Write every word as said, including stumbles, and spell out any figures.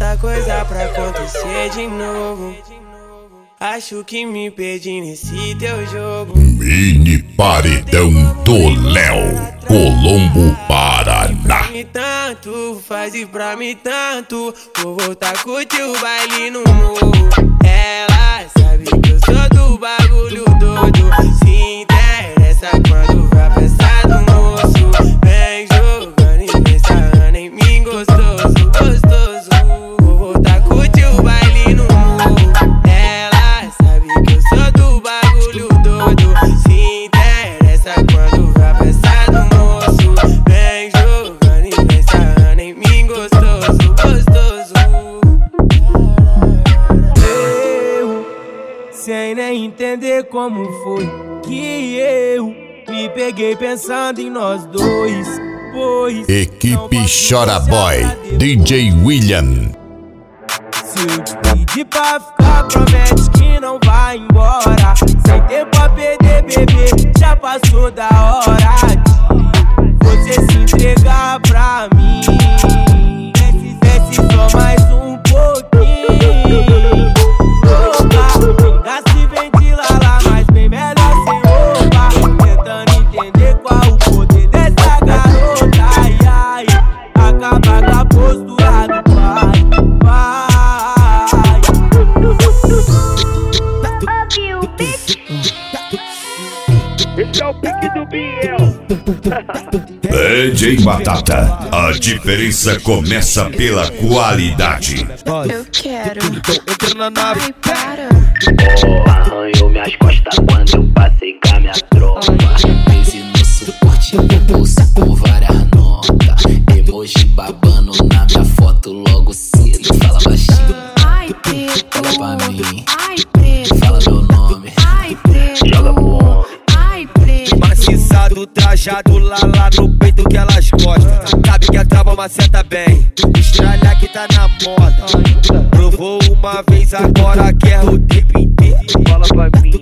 muita coisa pra acontecer de novo. Acho que me perdi nesse teu jogo. Mini paredão do Léo, Colombo, Paraná. Me tanto, faz e pra mim tanto. Vou voltar a curtir o baile no morro. Ela sabe que eu sou do bagulho todo. Se interessa quando vai pensar do moço. Vem jogando e vem sarrando em mim gostoso, gostoso. Vou voltar a curtir o baile no morro. Ela sabe que eu sou do bagulho todo. Se interessa quando vai pensar do moço. Vem jogando e vem sarrando em mim gostoso, gostoso. Eu, sem nem entender como foi que eu me peguei pensando em nós dois, pois Equipe Chora Boy, D J William. se eu te pedir pra ficar, promete que não vai embora. Sem tempo a perder, bebê, já passou da hora de você se entregar pra mim. Desce, desce só mais um pouquinho. Opa, ainda se ventila lá, mas bem melhor sem roupa. Tentando entender qual o poder dessa garota. Ai, ai, acaba com a postura do pai, pai. Esse é o pique do Biel. D J Batata, a diferença começa pela qualidade. Eu quero. Entra na nave. Ai, para. Oh, arranhou minhas costas quando eu passei com a minha tropa. Crazy no suporte, bolsa com várias notas. Emoji babando na minha foto logo cedo. Fala baixinho, Ai, preto. fala pra mim. Ai, preto. Fala meu nome, Ai, preto. joga pro homem. Ai, preto. Maciçado, trajado lá lá no peito que elas gostam. Sabe que a trava maceta bem. Estralha que tá na moda. Provou uma vez, agora quer o tempo inteiro. Fala pra mim.